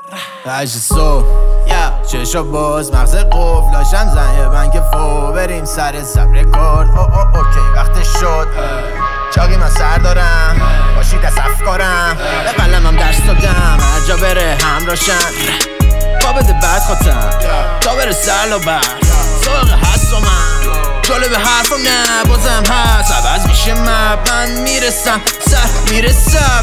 8 صبح چشا باز مغز قفل لاشم زن یه بنگ فو بریم سر زب رکورد اوکی وقتش شد چاقی من سر دارم باشید از افکارم به قلمم درس دادم هر جا بره همراشن با بده بعد خواستم تا بره سر و بر ساقه هست و من جالب حرفم نه بازم هست عوض میشه مب من میرسم سر میرسم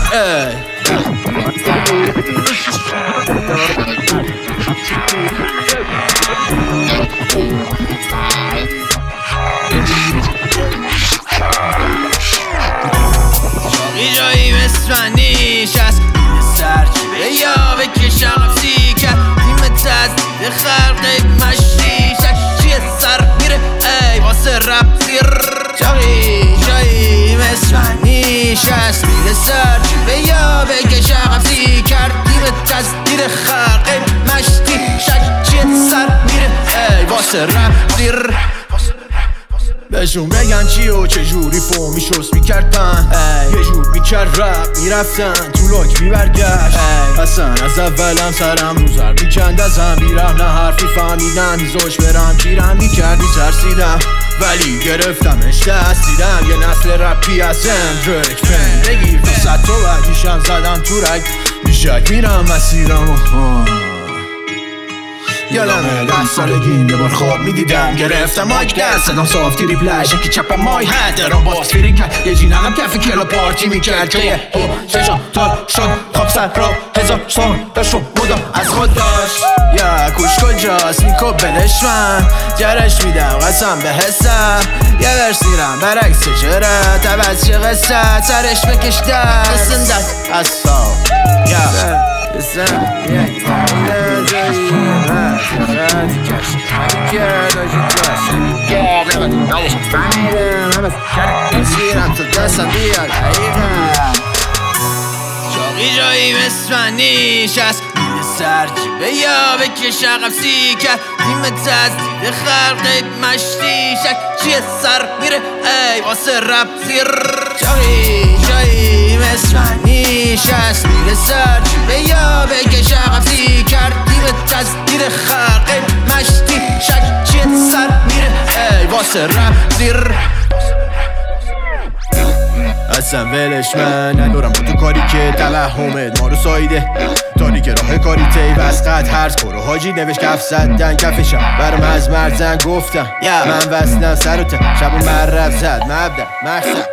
شاقی جایی مثل نیش است سر چیبه یا بکش عقب سیکر تیم تزدید خلقه مشریشک چیه سر میره ای واسه رب زیر شاقی جایی مثل نیش است سر چیبه یا بکش عقب سیکر تیم تزدید خلقه مشریشک چیه سر میره ای واسه رب زیر بهشون بگن چی و چجوری فو میشست میکرد پن یه جور میکرد رپ میرفتن تو لاک میبرگشت اصلا از اولم سرم رو زر میکند ازم بیرم نه حرفی فهمیدم میزاش برم گیرم میکرد میترسیدم ولی گرفتمش دستیدم یه نسل رپی از اندرک پن بگیر تا ست و بعدیشم زدم تو رگ بیشک میرم مسیرم یادمه 10 سالگیم یه بار خواب میدیدم گرفتم مایک دست صدام صاف تریپلش یکی چپم مای هد درام باز فیری کرد یه جینم کف کلا پارتی میکرد که یه چشم تار شد خواب سر را 1000 سال داشت و مدام از خود داشت یا کوش کجاست میکوب بلش من جرش میدم قسم به حسم یه ورسیرم برعکس چرا تبز چه قصه سرش بکش دست سندت از صاف یا شاقی جایی مثل نیش است سر جیبه یا بکش عقب سیکر تیم تزدید خلقه مشریشک چیه سر میره ای واسه رب زیر شاقی جایی مثل نیش است سر جیبه یا بکش عقب سیکر تیم تزدید خلقه مشریشک چیه سر میره ای واسه رب زیر اصلا ولش من ندارم با تو کاری که توهمت ما رو سایده تاریک راه کاری تی وسقت هرز کرو حاجی نوش کف زدن کفشم برم از مرزن گفتم من وصلم سر و تن شب و مررف زد مبدأ مقصد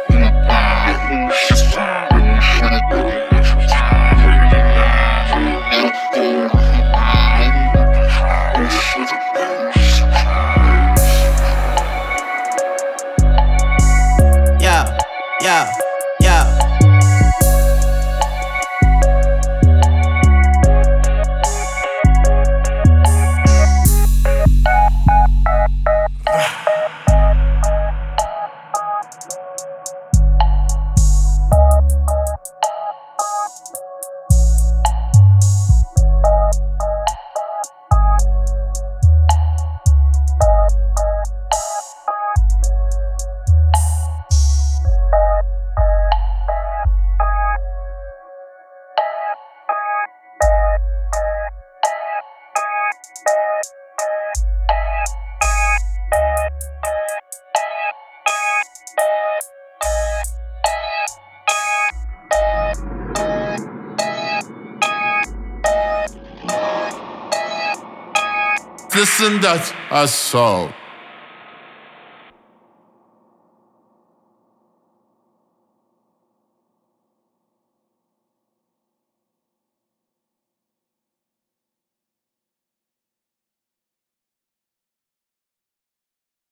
Listen that I saw.